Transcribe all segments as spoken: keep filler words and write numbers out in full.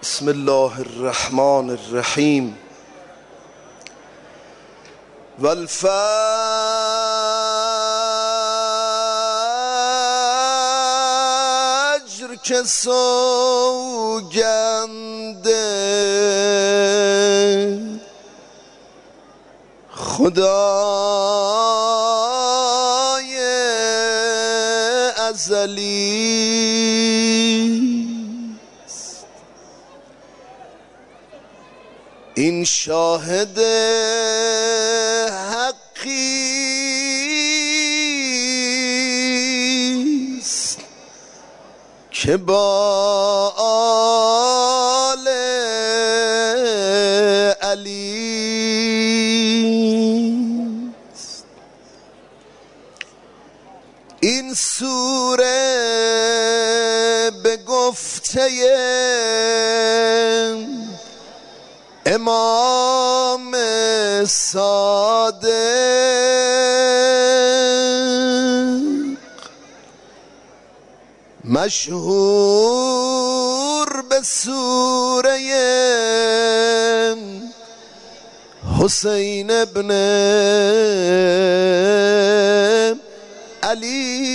بسم الله الرحمن الرحیم والفجر که سوگنده خدای ازلی این شاهد حقیست که با آل علیست. این سوره به گفته امام صادق مشهور به سوره حسین ابن علی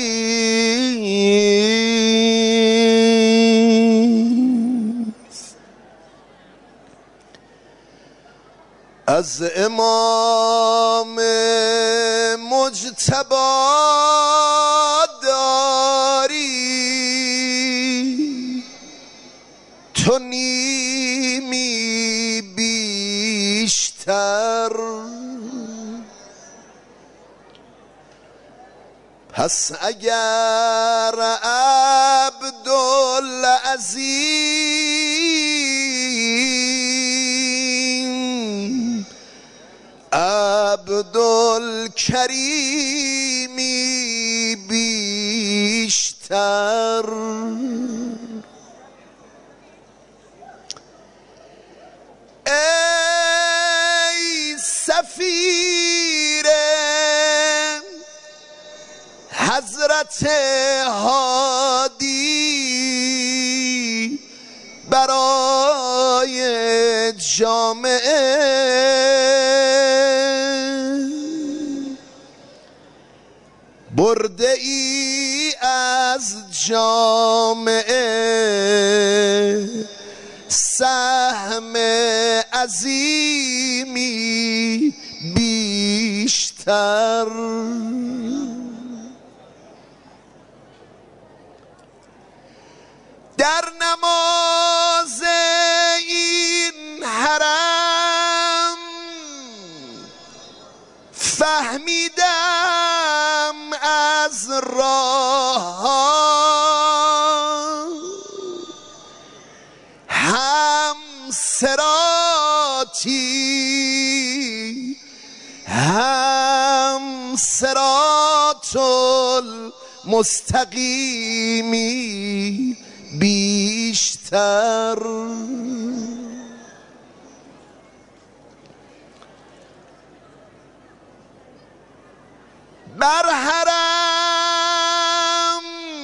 از امام مجتبی داری تو نیمی بیشتر، پس اگر عبدالعزیز عبدالکریمی بیشتر، ای سفیر حضرت هادی برای جامعه برده ای از جامعه سهم عظیمی بیشتر. در نماز این حرم فهمیدم از راه هم صراطی هم صراط المستقیمی بیشتر. بر حرم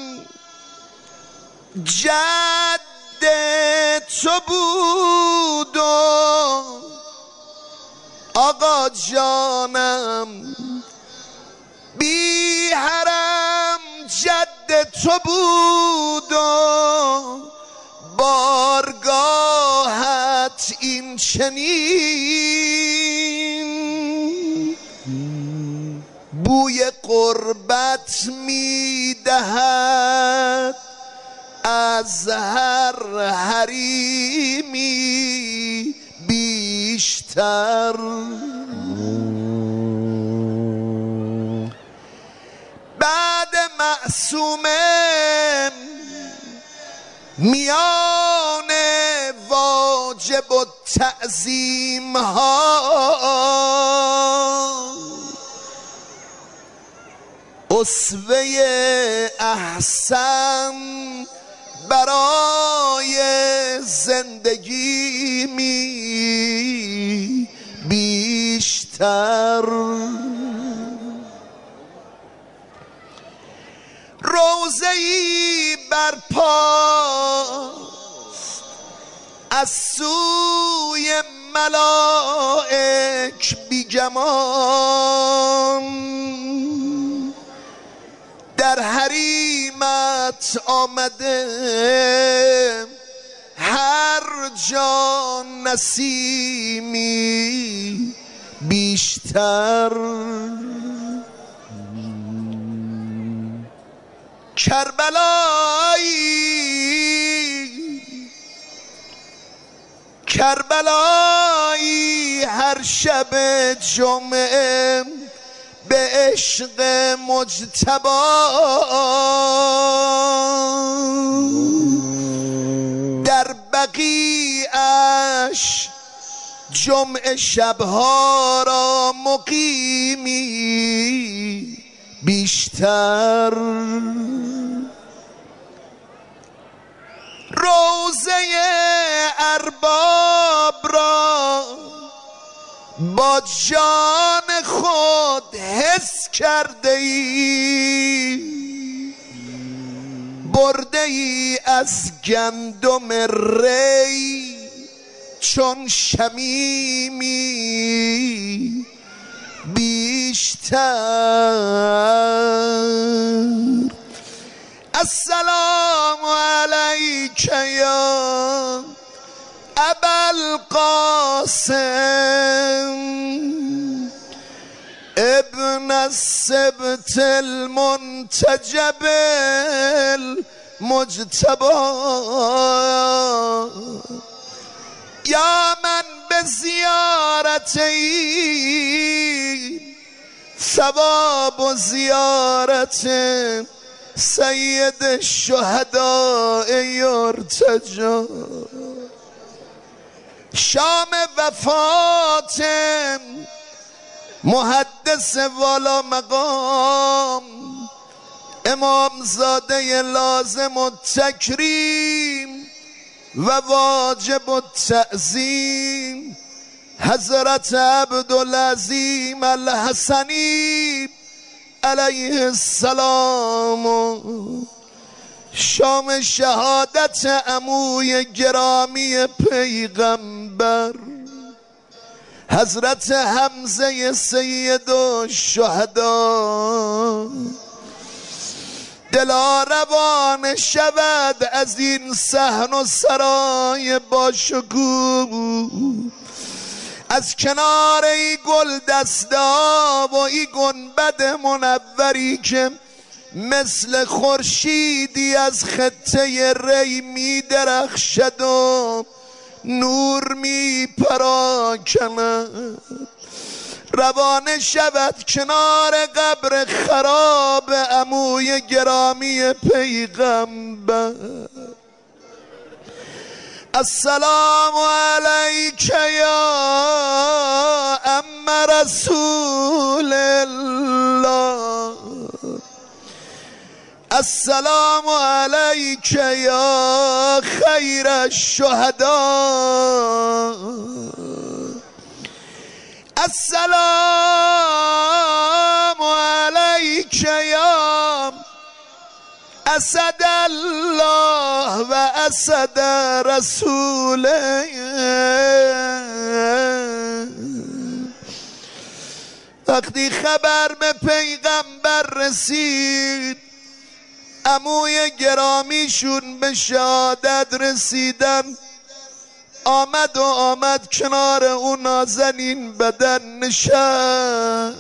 جد تو بود و آقا جانم، بی حرم جد تو بود و بارگاهت این چنین بوی قربت میدهد از هر حریمی بیشتر. بعد معصومه میان واجب و تعظیم ها اسوه احسن برای زندگی می بیشتر. روضه‌ای برپاست از سوی ملائک بی گمان در حریمت آمده، هر جا نسیمی بیشتر. کربلایی کربلایی هر شب جمعه به عشق مجتبی در بقیعش جمعه شبها را مقیمی بیشتر. روضه ارباب را با جان خود حس کرده ای، برده ای از گندم ری چون شمیمی بیشتر. السلام علیک یا ابوالقاسم ابن السبت المنتجب المجتبی، یا من به زیارتی ثواب و زیارت سید الشهداء یرتجی. شام وفات محدث والا مقام امامزاده لازم التکریم و واجب التعظیم حضرت عبدالعظیم الحسنی علیه السلام. شام شهادت عموی گرامی پیغمبر حضرت حمزه سید الشهدا. دلا روان شود از این صحن و سرای باشکوه، از کنار ای گل دستا و ای گنبد منوری که مثل خورشیدی از خطه ری می درخشد و نور می پراکند. روانه شود کنار قبر خراب عموی گرامی پیغمبر. السلام علیک یا ام رسول الله، السلام علیک یا خیر الشهداء، السلام علیک یا اسد الله و اسد رسوله. وقتی خبر به پیغمبر رسید، عموی گرامیشون به شهادت رسیدن، آمد و آمد کنار اون نازنین بدن نشست.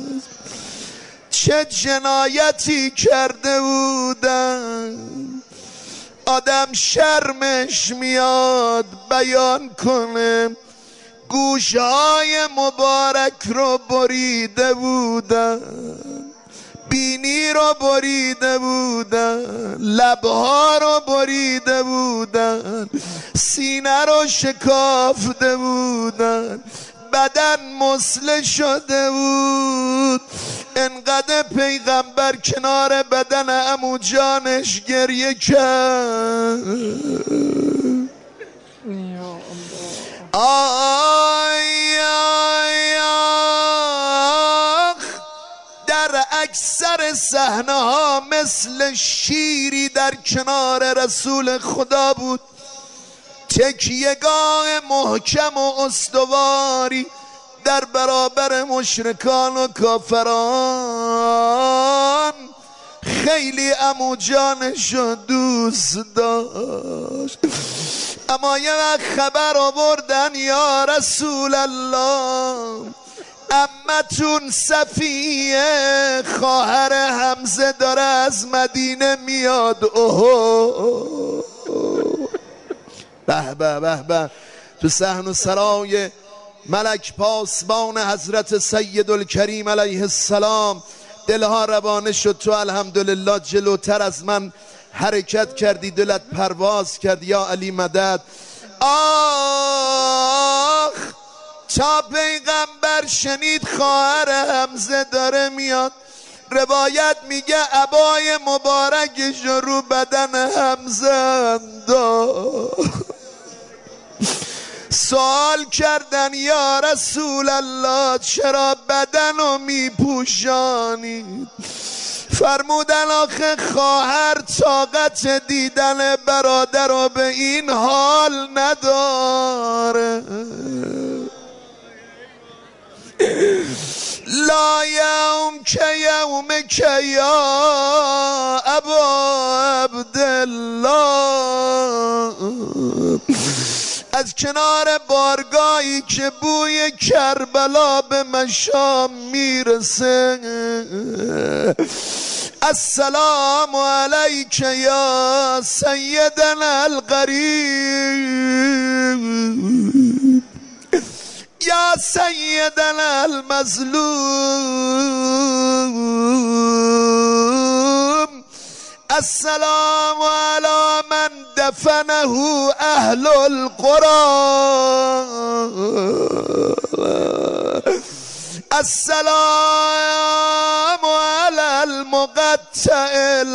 چه جنایتی کرده بودن، آدم شرمش میاد بیان کنه. گوشهای مبارک رو بریده بودن، بینی رو بریده بودن، لبها رو بریده بودن، سینه رو شکافته بودن، بدن مسله شده بود. انقدر پیغمبر کنار بدن عمو جانش گریه کرد. آی آی آخ، در اکثر صحنه ها مثل شیری در کنار رسول خدا بود. تکیهگاه محکم و استواری در برابر مشرکان و کافران. خیلی عمو جانشو دوست داشت، اما یه وقت خبر آوردن یا رسول الله عمتون صفیه خواهر حمزه داره از مدینه میاد. اوه به به به به. تو صحن و سرای ملک پاسبان حضرت سید الکریم علیه السلام دلها روانه شد. تو الحمدلله جلوتر از من حرکت کردی، دلت پرواز کرد یا علی مدد. آخ تا پیغمبر شنید خواهر حمزه داره میاد، روایت میگه عبای مبارکش رو بدن حمزه انداخت. سوال کردن یا رسول الله چرا بدنو میپوشانید؟ فرمودن آخه خواهر طاقت دیدن برادر رو به این حال نداره. لا یوم که یوم که یا ابا عبدالله. از کنار بارگاهی که بوی کربلا به مشام میرسه، السلام علیک یا سیدنا القریب یا سیدنا المظلوم، السلام علی من دفنه اهل القرى، السلام علی المقطع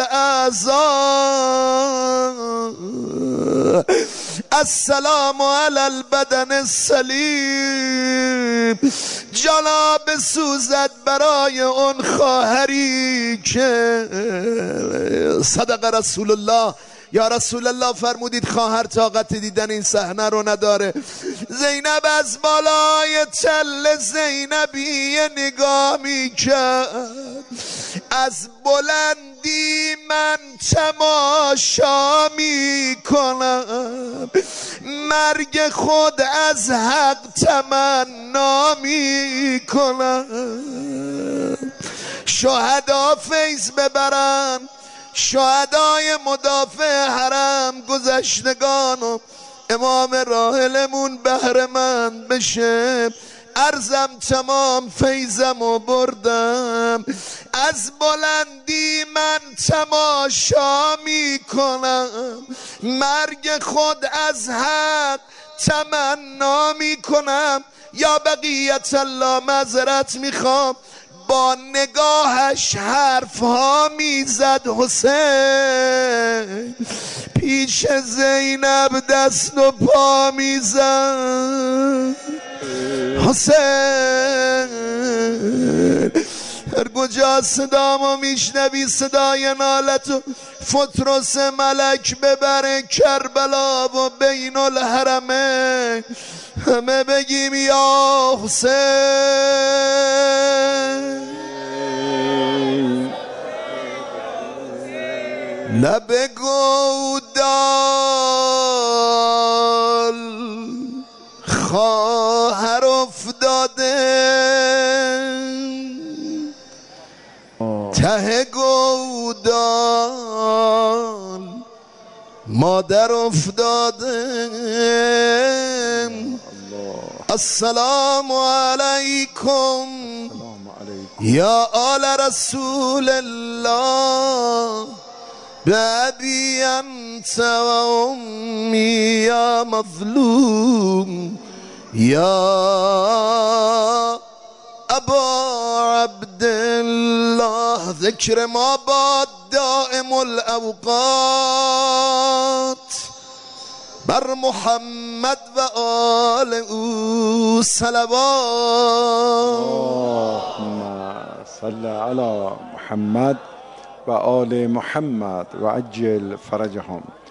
الاعضاء، السلام علی البدن السلیم. جناب سوزد برای اون خواهری که صدق رسول الله. یا رسول الله فرمودید خواهر طاقت دیدن این صحنه رو نداره. زینب از بالای تل زینبی نگاه میکرد، از بلندی من تماشا میکنم، مرگ خود از حق تمنا میکنم. شهدا فیض ببرن، شهدای مدافع حرم گذشتگان و امام راحلمون بهره‌مند بشه. عرضم تمام فیضم و بردم، از بلندی من تماشا میکنم، مرگ خود از حق تمنا میکنم. یا بقیت الله معذرت میخوام، با نگاهش حرف ها میزد. حسین پیش زینب دست و پا میزد. حسین هر کجا صدامو میشنوی صدای نالت و فترس ملک ببره کربلا و بین الحرمین، همه بگیم یا حسین. لب گودال خواهر افتاده، ته گودال مادر افتاده. السلام علیکم یا آل رسول الله، بابی انت و امی یا مظلوم، یا ابا عبدالله. ذکر ما باد دائم الاوقات بر محمد و آل او صلوات. اللهم صل علی محمد و آل محمد و عجل فرجهم.